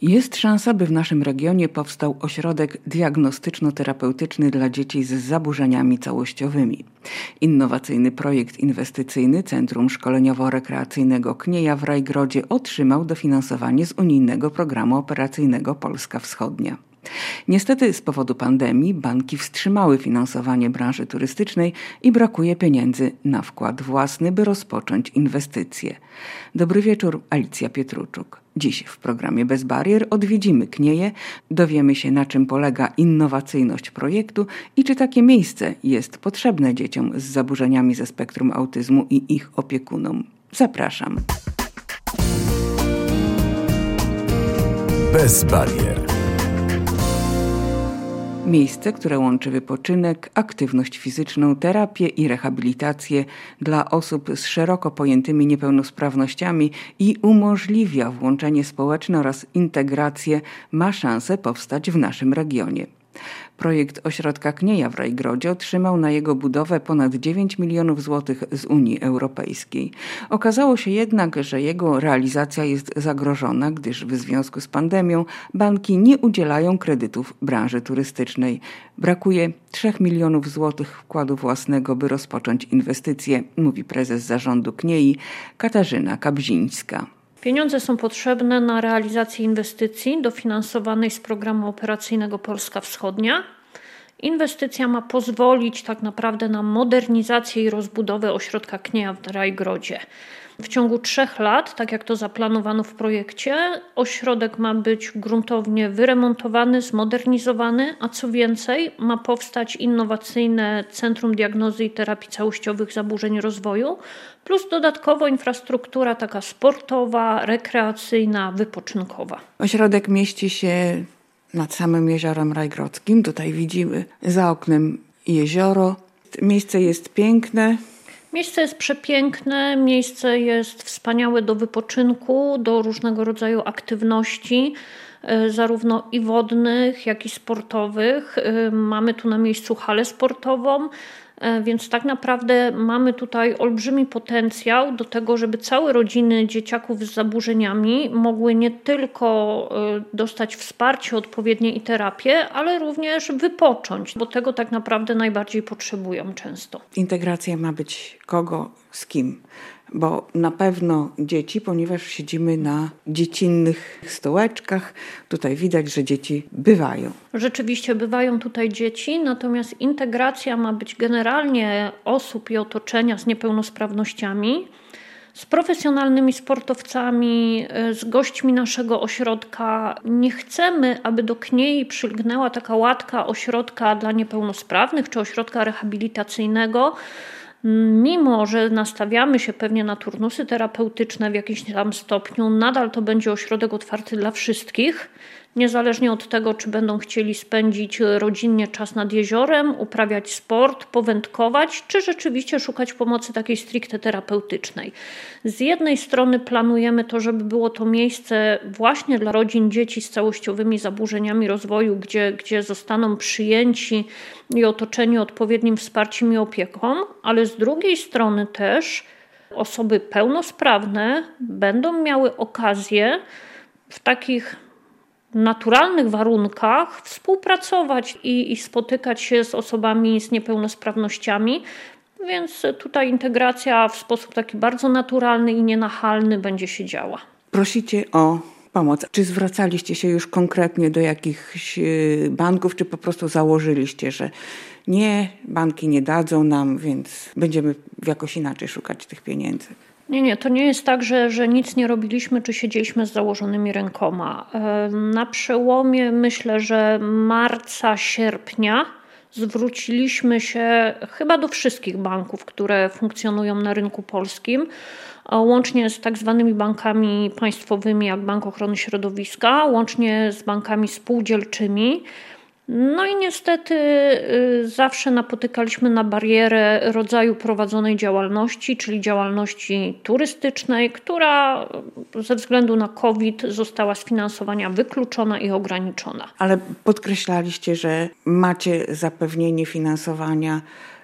Jest szansa, by w naszym regionie powstał ośrodek diagnostyczno-terapeutyczny dla dzieci z zaburzeniami całościowymi. Innowacyjny projekt inwestycyjny Centrum Szkoleniowo-Rekreacyjnego Knieja w Rajgrodzie otrzymał dofinansowanie z unijnego programu operacyjnego Polska Wschodnia. Niestety z powodu pandemii banki wstrzymały finansowanie branży turystycznej i brakuje pieniędzy na wkład własny, by rozpocząć inwestycje. Dobry wieczór, Alicja Pietruczuk. Dziś w programie Bez Barier odwiedzimy Knieje, dowiemy się, na czym polega innowacyjność projektu i czy takie miejsce jest potrzebne dzieciom z zaburzeniami ze spektrum autyzmu i ich opiekunom. Zapraszam. Bez Barier. Miejsce, które łączy wypoczynek, aktywność fizyczną, terapię i rehabilitację dla osób z szeroko pojętymi niepełnosprawnościami i umożliwia włączenie społeczne oraz integrację, ma szansę powstać w naszym regionie. Projekt Ośrodka Knieja w Rajgrodzie otrzymał na jego budowę ponad 9 milionów złotych z Unii Europejskiej. Okazało się jednak, że jego realizacja jest zagrożona, gdyż w związku z pandemią banki nie udzielają kredytów branży turystycznej. Brakuje 3 milionów złotych wkładu własnego, by rozpocząć inwestycje, mówi prezes zarządu Kniei Katarzyna Kabzińska. Pieniądze są potrzebne na realizację inwestycji dofinansowanej z programu operacyjnego Polska Wschodnia. Inwestycja ma pozwolić tak naprawdę na modernizację i rozbudowę ośrodka Knieja w Rajgrodzie. W ciągu 3 lat, tak jak to zaplanowano w projekcie, ośrodek ma być gruntownie wyremontowany, zmodernizowany, a co więcej, ma powstać innowacyjne Centrum Diagnozy i Terapii Całościowych Zaburzeń Rozwoju, plus dodatkowo infrastruktura taka sportowa, rekreacyjna, wypoczynkowa. Ośrodek mieści się nad samym jeziorem rajgrodzkim. Tutaj widzimy za oknem jezioro. Miejsce jest piękne. Miejsce jest przepiękne, miejsce jest wspaniałe do wypoczynku, do różnego rodzaju aktywności, zarówno i wodnych, jak i sportowych. Mamy tu na miejscu halę sportową, więc tak naprawdę mamy tutaj olbrzymi potencjał do tego, żeby całe rodziny dzieciaków z zaburzeniami mogły nie tylko dostać wsparcie odpowiednie i terapię, ale również wypocząć, bo tego tak naprawdę najbardziej potrzebują często. Integracja ma być kogo z kim? Bo na pewno dzieci, ponieważ siedzimy na dziecinnych stołeczkach. Tutaj widać, że dzieci bywają. Rzeczywiście bywają tutaj dzieci, natomiast integracja ma być generalnie osób i otoczenia z niepełnosprawnościami, z profesjonalnymi sportowcami, z gośćmi naszego ośrodka. Nie chcemy, aby do Kniei przylgnęła taka łatka ośrodka dla niepełnosprawnych czy ośrodka rehabilitacyjnego, mimo że nastawiamy się pewnie na turnusy terapeutyczne w jakimś tam stopniu, nadal to będzie ośrodek otwarty dla wszystkich, niezależnie od tego, czy będą chcieli spędzić rodzinnie czas nad jeziorem, uprawiać sport, powędkować, czy rzeczywiście szukać pomocy takiej stricte terapeutycznej. Z jednej strony planujemy to, żeby było to miejsce właśnie dla rodzin dzieci z całościowymi zaburzeniami rozwoju, gdzie zostaną przyjęci i otoczeni odpowiednim wsparciem i opieką, ale z drugiej strony też osoby pełnosprawne będą miały okazję w takich naturalnych warunkach współpracować i spotykać się z osobami z niepełnosprawnościami, więc tutaj integracja w sposób taki bardzo naturalny i nienachalny będzie się działa. Prosicie o pomoc. Czy zwracaliście się już konkretnie do jakichś banków, czy po prostu założyliście, że nie, banki nie dadzą nam, więc będziemy jakoś inaczej szukać tych pieniędzy? Nie, to nie jest tak, że nic nie robiliśmy, czy siedzieliśmy z założonymi rękoma. Na przełomie, myślę, że marca, sierpnia zwróciliśmy się chyba do wszystkich banków, które funkcjonują na rynku polskim, łącznie z tak zwanymi bankami państwowymi, jak Bank Ochrony Środowiska, łącznie z bankami spółdzielczymi. No i niestety zawsze napotykaliśmy na barierę rodzaju prowadzonej działalności, czyli działalności turystycznej, która ze względu na COVID została z finansowania wykluczona i ograniczona. Ale podkreślaliście, że macie zapewnienie finansowania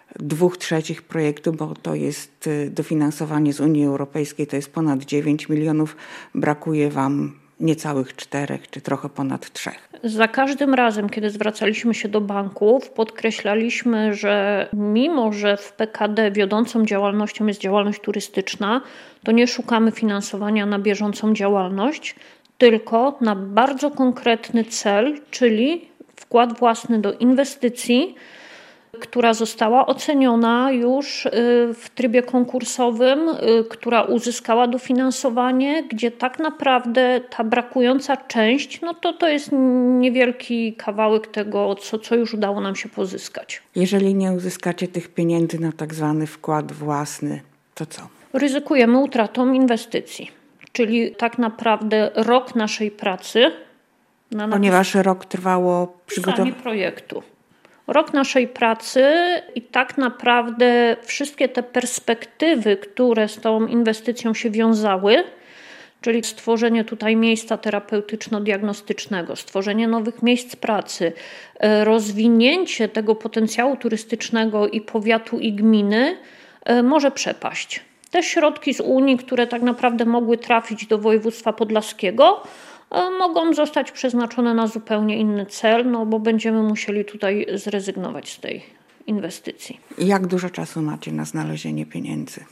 2/3 projektu, bo to jest dofinansowanie z Unii Europejskiej, to jest ponad 9 milionów. Brakuje Wam niecałych 4 czy trochę ponad 3? Za każdym razem, kiedy zwracaliśmy się do banków, podkreślaliśmy, że mimo, że w PKD wiodącą działalnością jest działalność turystyczna, to nie szukamy finansowania na bieżącą działalność, tylko na bardzo konkretny cel, czyli wkład własny do inwestycji, która została oceniona już w trybie konkursowym, która uzyskała dofinansowanie, gdzie tak naprawdę ta brakująca część, to jest niewielki kawałek tego, co już udało nam się pozyskać. Jeżeli nie uzyskacie tych pieniędzy na tak zwany wkład własny, to co? Ryzykujemy utratą inwestycji, czyli tak naprawdę rok naszej pracy. Ponieważ rok trwało przygotowanie projektu. Rok naszej pracy i tak naprawdę wszystkie te perspektywy, które z tą inwestycją się wiązały, czyli stworzenie tutaj miejsca terapeutyczno-diagnostycznego, stworzenie nowych miejsc pracy, rozwinięcie tego potencjału turystycznego i powiatu i gminy może przepaść. Te środki z Unii, które tak naprawdę mogły trafić do województwa podlaskiego, mogą zostać przeznaczone na zupełnie inny cel, bo będziemy musieli tutaj zrezygnować z tej inwestycji. Jak dużo czasu macie na znalezienie pieniędzy?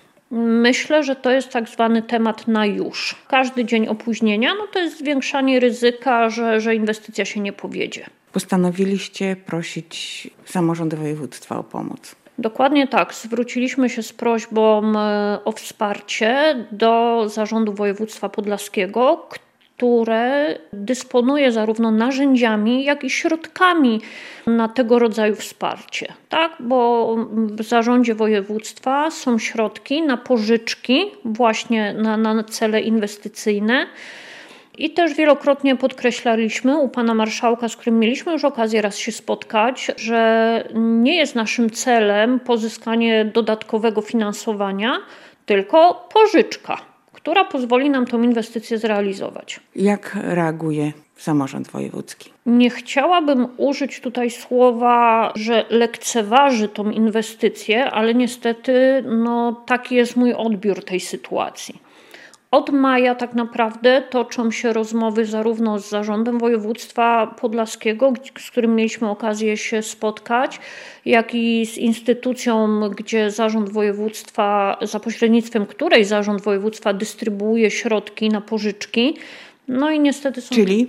Myślę, że to jest tak zwany temat na już. Każdy dzień opóźnienia to jest zwiększanie ryzyka, że inwestycja się nie powiedzie. Postanowiliście prosić samorząd województwa o pomoc. Dokładnie tak. Zwróciliśmy się z prośbą o wsparcie do Zarządu Województwa Podlaskiego, które dysponuje zarówno narzędziami, jak i środkami na tego rodzaju wsparcie. Tak? Bo w zarządzie województwa są środki na pożyczki właśnie na cele inwestycyjne. I też wielokrotnie podkreślaliśmy u pana marszałka, z którym mieliśmy już okazję raz się spotkać, że nie jest naszym celem pozyskanie dodatkowego finansowania, tylko pożyczka, która pozwoli nam tą inwestycję zrealizować. Jak reaguje samorząd wojewódzki? Nie chciałabym użyć tutaj słowa, że lekceważy tą inwestycję, ale niestety taki jest mój odbiór tej sytuacji. Od maja tak naprawdę toczą się rozmowy zarówno z Zarządem Województwa Podlaskiego, z którym mieliśmy okazję się spotkać, jak i z instytucją, gdzie Zarząd Województwa, za pośrednictwem której Zarząd Województwa dystrybuuje środki na pożyczki. I niestety są... Czyli?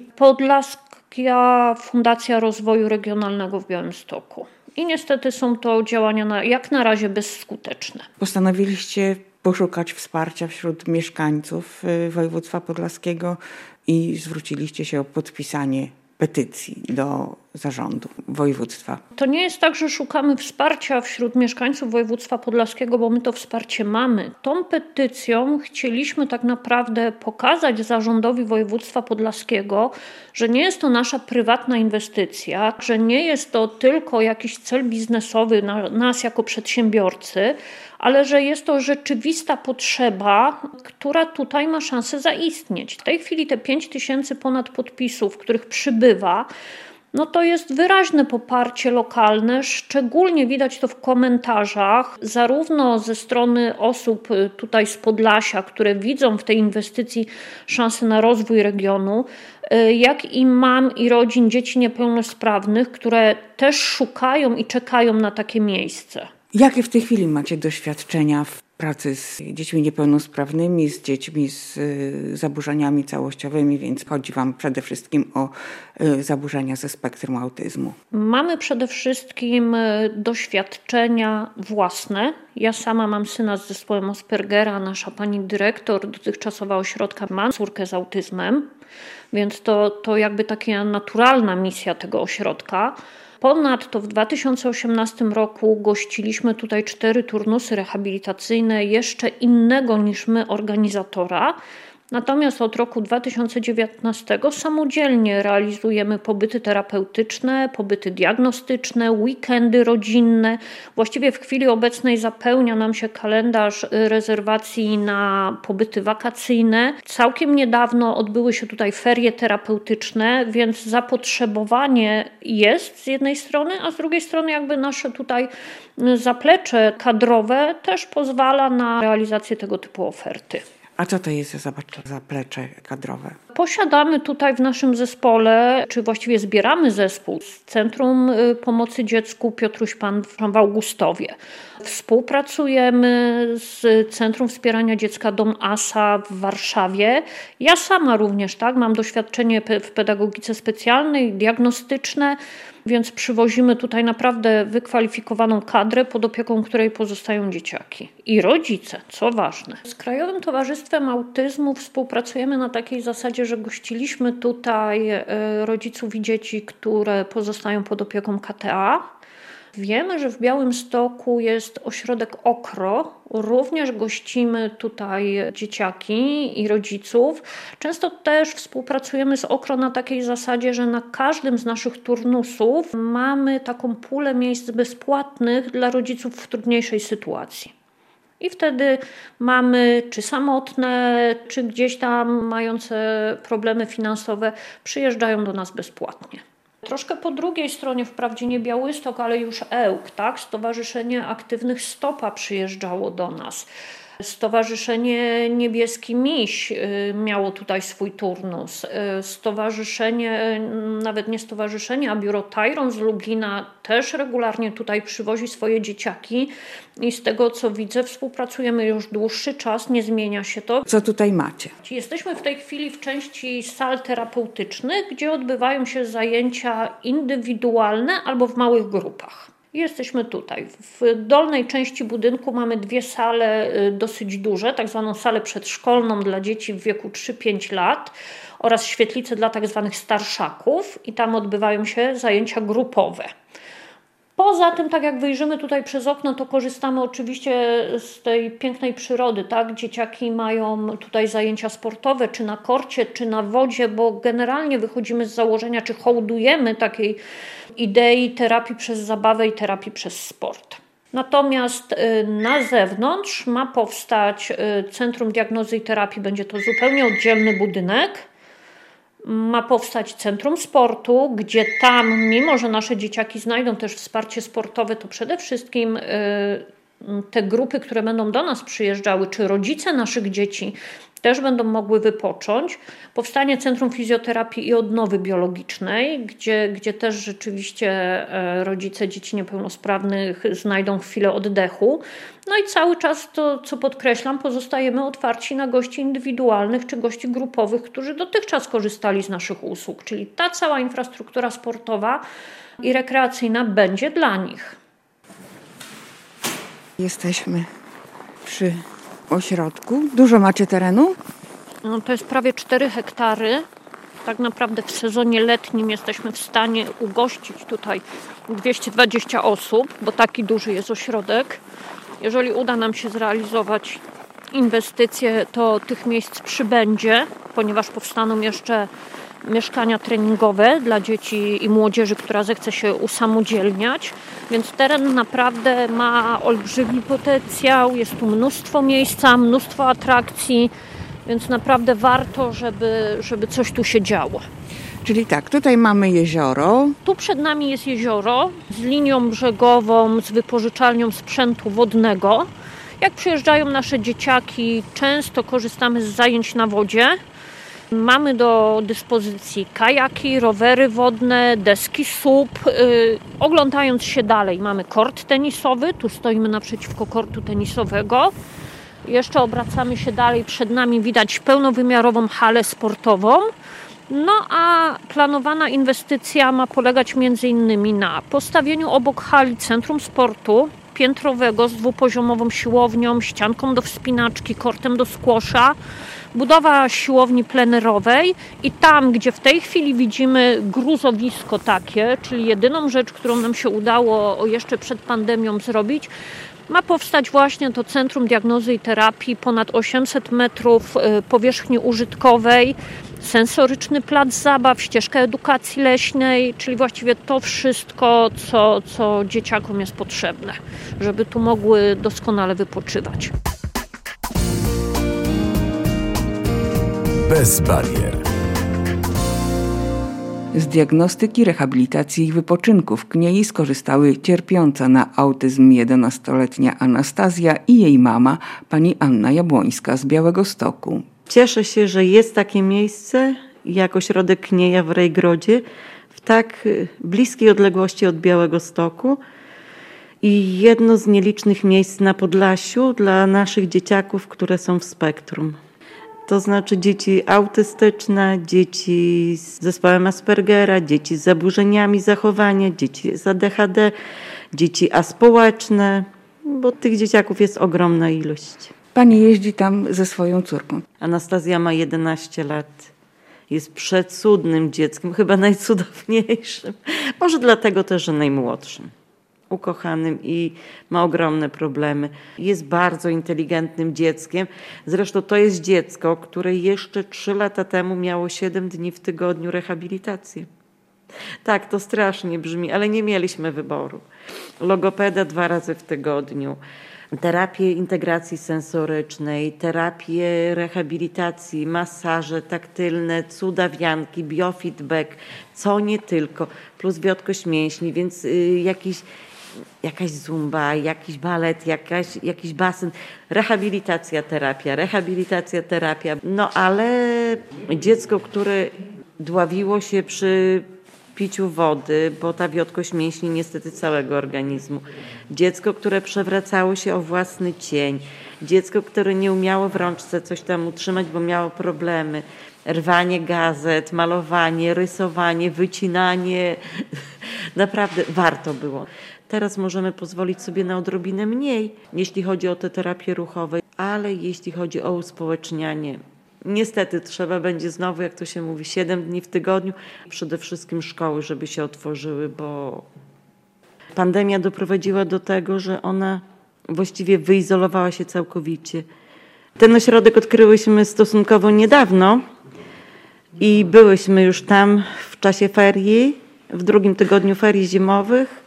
Podlaska Fundacja Rozwoju Regionalnego w Białymstoku. I niestety są to działania jak na razie bezskuteczne. Postanowiliście poszukać wsparcia wśród mieszkańców województwa podlaskiego i zwróciliście się o podpisanie petycji do zarządu województwa. To nie jest tak, że szukamy wsparcia wśród mieszkańców województwa podlaskiego, bo my to wsparcie mamy. Tą petycją chcieliśmy tak naprawdę pokazać zarządowi województwa podlaskiego, że nie jest to nasza prywatna inwestycja, że nie jest to tylko jakiś cel biznesowy nas jako przedsiębiorcy, ale że jest to rzeczywista potrzeba, która tutaj ma szansę zaistnieć. W tej chwili te 5000 ponad podpisów, których przybywa, to jest wyraźne poparcie lokalne, szczególnie widać to w komentarzach, zarówno ze strony osób tutaj z Podlasia, które widzą w tej inwestycji szansę na rozwój regionu, jak i mam i rodzin dzieci niepełnosprawnych, które też szukają i czekają na takie miejsce. Jakie w tej chwili macie doświadczenia w pracy z dziećmi niepełnosprawnymi, z dziećmi z zaburzeniami całościowymi, więc chodzi Wam przede wszystkim o zaburzenia ze spektrum autyzmu? Mamy przede wszystkim doświadczenia własne. Ja sama mam syna z zespołem Aspergera, nasza pani dyrektor dotychczasowa ośrodka ma córkę z autyzmem, więc to jakby taka naturalna misja tego ośrodka. Ponadto w 2018 roku gościliśmy tutaj 4 turnusy rehabilitacyjne jeszcze innego niż my organizatora. Natomiast od roku 2019 samodzielnie realizujemy pobyty terapeutyczne, pobyty diagnostyczne, weekendy rodzinne. Właściwie w chwili obecnej zapełnia nam się kalendarz rezerwacji na pobyty wakacyjne. Całkiem niedawno odbyły się tutaj ferie terapeutyczne, więc zapotrzebowanie jest z jednej strony, a z drugiej strony jakby nasze tutaj zaplecze kadrowe też pozwala na realizację tego typu oferty. A co to jest za zaplecze kadrowe? Posiadamy tutaj w naszym zespole, czy właściwie zbieramy zespół z Centrum Pomocy Dziecku Piotruś Pan w Augustowie. Współpracujemy z Centrum Wspierania Dziecka Dom Asa w Warszawie. Ja sama również mam doświadczenie w pedagogice specjalnej, diagnostyczne, więc przywozimy tutaj naprawdę wykwalifikowaną kadrę, pod opieką której pozostają dzieciaki i rodzice, co ważne. Z Krajowym Towarzystwem Autyzmu współpracujemy na takiej zasadzie, że gościliśmy tutaj rodziców i dzieci, które pozostają pod opieką KTA. Wiemy, że w Białymstoku jest ośrodek OKRO. Również gościmy tutaj dzieciaki i rodziców. Często też współpracujemy z OKRO na takiej zasadzie, że na każdym z naszych turnusów mamy taką pulę miejsc bezpłatnych dla rodziców w trudniejszej sytuacji. I wtedy mamy czy samotne, czy gdzieś tam mające problemy finansowe, przyjeżdżają do nas bezpłatnie. Troszkę po drugiej stronie, wprawdzie nie Białystok, ale już Ełk, Stowarzyszenie Aktywnych Stopa przyjeżdżało do nas. Stowarzyszenie Niebieski Miś miało tutaj swój turnus. Stowarzyszenie, nawet nie stowarzyszenie, a biuro Tyron z Lublina też regularnie tutaj przywozi swoje dzieciaki i z tego co widzę współpracujemy już dłuższy czas, nie zmienia się to. Co tutaj macie? Jesteśmy w tej chwili w części sal terapeutycznych, gdzie odbywają się zajęcia indywidualne albo w małych grupach. Jesteśmy tutaj. W dolnej części budynku mamy 2 sale dosyć duże, tak zwaną salę przedszkolną dla dzieci w wieku 3-5 lat oraz świetlicę dla tak zwanych starszaków i tam odbywają się zajęcia grupowe. Poza tym, tak jak wyjrzymy tutaj przez okno, to korzystamy oczywiście z tej pięknej przyrody, Dzieciaki mają tutaj zajęcia sportowe, czy na korcie, czy na wodzie, bo generalnie wychodzimy z założenia, czy hołdujemy takiej idei terapii przez zabawę i terapii przez sport. Natomiast na zewnątrz ma powstać Centrum Diagnozy i Terapii, będzie to zupełnie oddzielny budynek. Ma powstać Centrum Sportu, gdzie tam, mimo że nasze dzieciaki znajdą też wsparcie sportowe, to przede wszystkim te grupy, które będą do nas przyjeżdżały, czy rodzice naszych dzieci też będą mogły wypocząć. Powstanie Centrum Fizjoterapii i Odnowy Biologicznej, gdzie też rzeczywiście rodzice dzieci niepełnosprawnych znajdą chwilę oddechu. No i cały czas, to co podkreślam, pozostajemy otwarci na gości indywidualnych czy gości grupowych, którzy dotychczas korzystali z naszych usług, czyli ta cała infrastruktura sportowa i rekreacyjna będzie dla nich. Jesteśmy przy ośrodku. Dużo macie terenu? No, to jest prawie 4 hektary. Tak naprawdę w sezonie letnim jesteśmy w stanie ugościć tutaj 220 osób, bo taki duży jest ośrodek. Jeżeli uda nam się zrealizować inwestycje, to tych miejsc przybędzie, ponieważ powstaną jeszcze mieszkania treningowe dla dzieci i młodzieży, która zechce się usamodzielniać. Więc teren naprawdę ma olbrzymi potencjał, jest tu mnóstwo miejsca, mnóstwo atrakcji, więc naprawdę warto, żeby coś tu się działo. Czyli tak, tutaj mamy jezioro. Tu przed nami jest jezioro z linią brzegową, z wypożyczalnią sprzętu wodnego. Jak przyjeżdżają nasze dzieciaki, często korzystamy z zajęć na wodzie. Mamy do dyspozycji kajaki, rowery wodne, deski SUP. Oglądając się dalej, mamy kort tenisowy. Tu stoimy naprzeciwko kortu tenisowego. Jeszcze obracamy się dalej. Przed nami widać pełnowymiarową halę sportową. No a planowana inwestycja ma polegać m.in. na postawieniu obok hali centrum sportu piętrowego z 2-poziomową siłownią, ścianką do wspinaczki, kortem do squasha, budowa siłowni plenerowej i tam, gdzie w tej chwili widzimy gruzowisko takie, czyli jedyną rzecz, którą nam się udało jeszcze przed pandemią zrobić, ma powstać właśnie to Centrum Diagnozy i Terapii, ponad 800 metrów powierzchni użytkowej, sensoryczny plac zabaw, ścieżka edukacji leśnej, czyli właściwie to wszystko, co dzieciakom jest potrzebne, żeby tu mogły doskonale wypoczywać. Bez barier. Z diagnostyki, rehabilitacji i wypoczynku w Kniei skorzystały cierpiąca na autyzm 11-letnia Anastazja i jej mama, pani Anna Jabłońska z Białegostoku. Cieszę się, że jest takie miejsce jak ośrodek Knieja w Rejgrodzie, w tak bliskiej odległości od Białegostoku i jedno z nielicznych miejsc na Podlasiu dla naszych dzieciaków, które są w spektrum. To znaczy dzieci autystyczne, dzieci z zespołem Aspergera, dzieci z zaburzeniami zachowania, dzieci z ADHD, dzieci aspołeczne, bo tych dzieciaków jest ogromna ilość. Pani jeździ tam ze swoją córką. Anastazja ma 11 lat. Jest przecudnym dzieckiem, chyba najcudowniejszym. Może dlatego też, że najmłodszym. Ukochanym i ma ogromne problemy. Jest bardzo inteligentnym dzieckiem. Zresztą to jest dziecko, które jeszcze 3 lata temu miało 7 dni w tygodniu rehabilitację. Tak, to strasznie brzmi, ale nie mieliśmy wyboru. Logopeda 2 razy w tygodniu. Terapię integracji sensorycznej, terapię rehabilitacji, masaże taktylne, cudawianki, biofeedback, co nie tylko, plus wiotkość mięśni, więc jakaś zumba, jakiś balet, jakiś basen, rehabilitacja, terapia. No ale dziecko, które dławiło się przy piciu wody, bo ta wiotkość mięśni niestety całego organizmu. Dziecko, które przewracało się o własny cień. Dziecko, które nie umiało w rączce coś tam utrzymać, bo miało problemy. Rwanie gazet, malowanie, rysowanie, wycinanie. Naprawdę warto było. Teraz możemy pozwolić sobie na odrobinę mniej, jeśli chodzi o te terapie ruchowe, ale jeśli chodzi o uspołecznianie, niestety trzeba będzie znowu, jak to się mówi, 7 dni w tygodniu. Przede wszystkim szkoły, żeby się otworzyły, bo pandemia doprowadziła do tego, że ona właściwie wyizolowała się całkowicie. Ten ośrodek odkryłyśmy stosunkowo niedawno i byłyśmy już tam w czasie ferii, w 2. tygodniu ferii zimowych,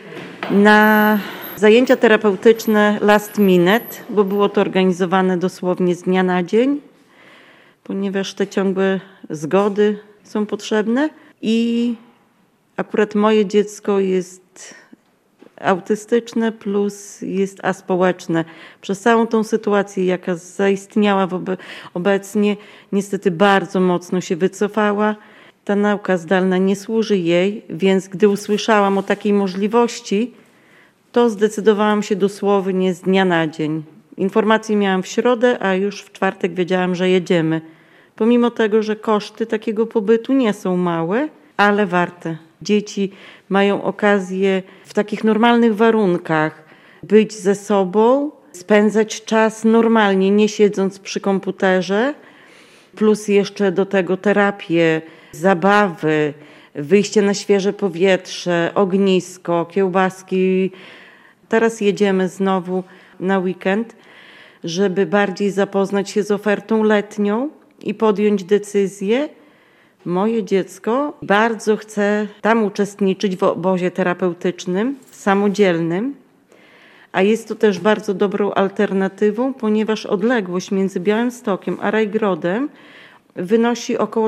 na zajęcia terapeutyczne last minute, bo było to organizowane dosłownie z dnia na dzień, ponieważ te ciągłe zgody są potrzebne i akurat moje dziecko jest autystyczne plus jest aspołeczne. Przez całą tą sytuację, jaka zaistniała obecnie, niestety bardzo mocno się wycofała. Ta nauka zdalna nie służy jej, więc gdy usłyszałam o takiej możliwości, to zdecydowałam się dosłownie z dnia na dzień. Informacje miałam w środę, a już w czwartek wiedziałam, że jedziemy. Pomimo tego, że koszty takiego pobytu nie są małe, ale warte. Dzieci mają okazję w takich normalnych warunkach być ze sobą, spędzać czas normalnie, nie siedząc przy komputerze, plus jeszcze do tego terapię, zabawy, wyjście na świeże powietrze, ognisko, kiełbaski. Teraz jedziemy znowu na weekend, żeby bardziej zapoznać się z ofertą letnią i podjąć decyzję. Moje dziecko bardzo chce tam uczestniczyć w obozie terapeutycznym, samodzielnym, a jest to też bardzo dobrą alternatywą, ponieważ odległość między Białymstokiem a Rajgrodem wynosi około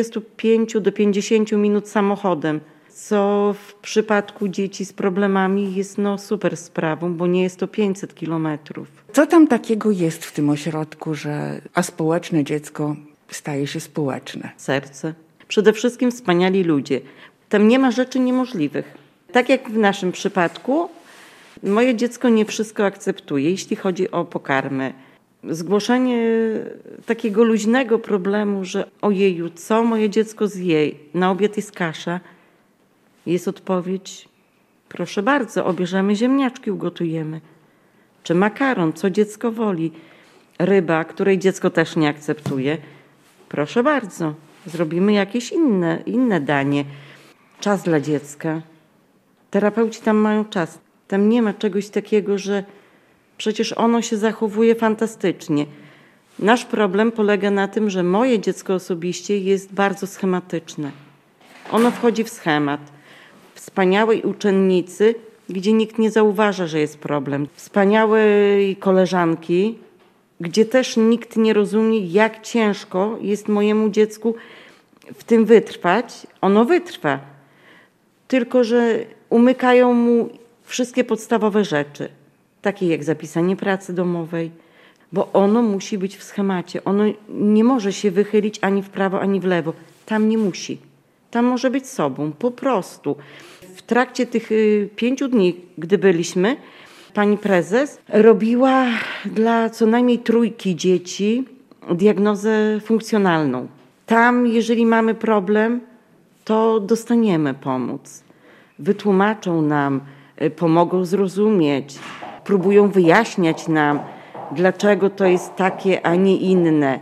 45 do 50 minut samochodem, co w przypadku dzieci z problemami jest super sprawą, bo nie jest to 500 kilometrów. Co tam takiego jest w tym ośrodku, że aspołeczne dziecko staje się społeczne? Serce. Przede wszystkim wspaniali ludzie. Tam nie ma rzeczy niemożliwych. Tak jak w naszym przypadku, moje dziecko nie wszystko akceptuje, jeśli chodzi o pokarmy. Zgłoszenie takiego luźnego problemu, że ojeju, co moje dziecko zje? Na obiad jest kasza. Jest odpowiedź, proszę bardzo, obierzemy ziemniaczki, ugotujemy. Czy makaron, co dziecko woli. Ryba, której dziecko też nie akceptuje. Proszę bardzo, zrobimy jakieś inne danie. Czas dla dziecka. Terapeuci tam mają czas. Tam nie ma czegoś takiego, że przecież ono się zachowuje fantastycznie. Nasz problem polega na tym, że moje dziecko osobiście jest bardzo schematyczne. Ono wchodzi w schemat. Wspaniałej uczennicy, gdzie nikt nie zauważa, że jest problem. Wspaniałej koleżanki, gdzie też nikt nie rozumie, jak ciężko jest mojemu dziecku w tym wytrwać, ono wytrwa. Tylko że umykają mu wszystkie podstawowe rzeczy, takie jak zapisanie pracy domowej, bo ono musi być w schemacie. Ono nie może się wychylić ani w prawo, ani w lewo. Tam nie musi. Tam może być sobą, po prostu. W trakcie tych 5 dni, gdy byliśmy, pani prezes robiła dla co najmniej 3 dzieci diagnozę funkcjonalną. Tam, jeżeli mamy problem, to dostaniemy pomoc. Wytłumaczą nam, pomogą zrozumieć, próbują wyjaśniać nam, dlaczego to jest takie, a nie inne.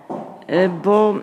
Bo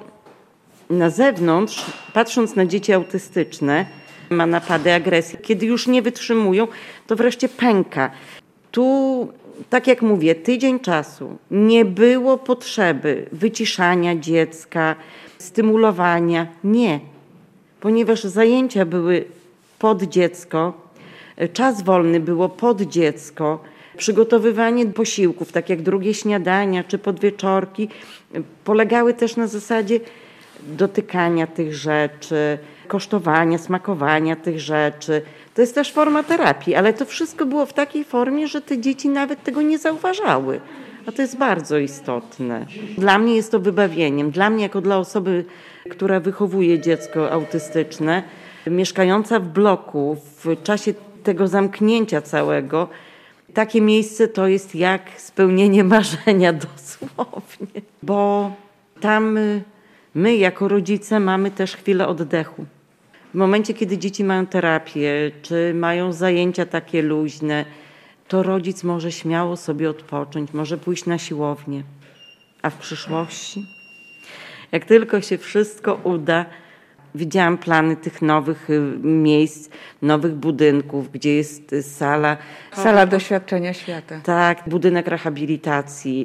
na zewnątrz, patrząc na dzieci autystyczne, ma napady agresji. Kiedy już nie wytrzymują, to wreszcie pęka. Tu, tak jak mówię, tydzień czasu nie było potrzeby wyciszania dziecka, stymulowania. Nie, ponieważ zajęcia były pod dziecko, czas wolny było pod dziecko, przygotowywanie posiłków, tak jak drugie śniadania czy podwieczorki, polegały też na zasadzie dotykania tych rzeczy, kosztowania, smakowania tych rzeczy. To jest też forma terapii, ale to wszystko było w takiej formie, że te dzieci nawet tego nie zauważały. A to jest bardzo istotne. Dla mnie jest to wybawieniem. Dla mnie, jako dla osoby, która wychowuje dziecko autystyczne, mieszkająca w bloku, w czasie tego zamknięcia całego, takie miejsce to jest jak spełnienie marzenia dosłownie. Bo tam my jako rodzice mamy też chwilę oddechu. W momencie, kiedy dzieci mają terapię, czy mają zajęcia takie luźne, to rodzic może śmiało sobie odpocząć, może pójść na siłownię. A w przyszłości, jak tylko się wszystko uda, widziałam plany tych nowych miejsc, nowych budynków, gdzie jest Sala doświadczenia świata. Tak, budynek rehabilitacji,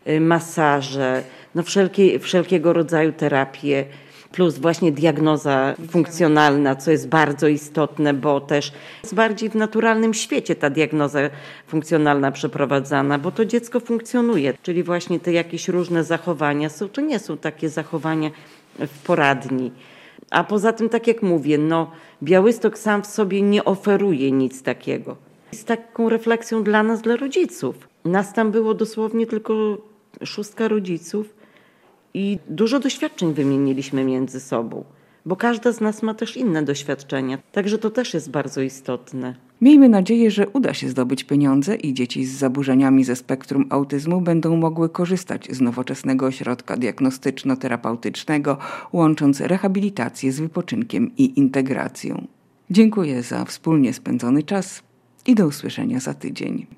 masaże, no wszelkiego rodzaju terapie, plus właśnie diagnoza funkcjonalna, co jest bardzo istotne, bo też jest bardziej w naturalnym świecie ta diagnoza funkcjonalna przeprowadzana, bo to dziecko funkcjonuje, czyli właśnie te jakieś różne zachowania to nie są takie zachowania w poradni. A poza tym, tak jak mówię, Białystok sam w sobie nie oferuje nic takiego. Z taką refleksją dla nas, dla rodziców. Nas tam było dosłownie tylko 6 rodziców i dużo doświadczeń wymieniliśmy między sobą, bo każda z nas ma też inne doświadczenia, także to też jest bardzo istotne. Miejmy nadzieję, że uda się zdobyć pieniądze i dzieci z zaburzeniami ze spektrum autyzmu będą mogły korzystać z nowoczesnego ośrodka diagnostyczno-terapeutycznego, łącząc rehabilitację z wypoczynkiem i integracją. Dziękuję za wspólnie spędzony czas i do usłyszenia za tydzień.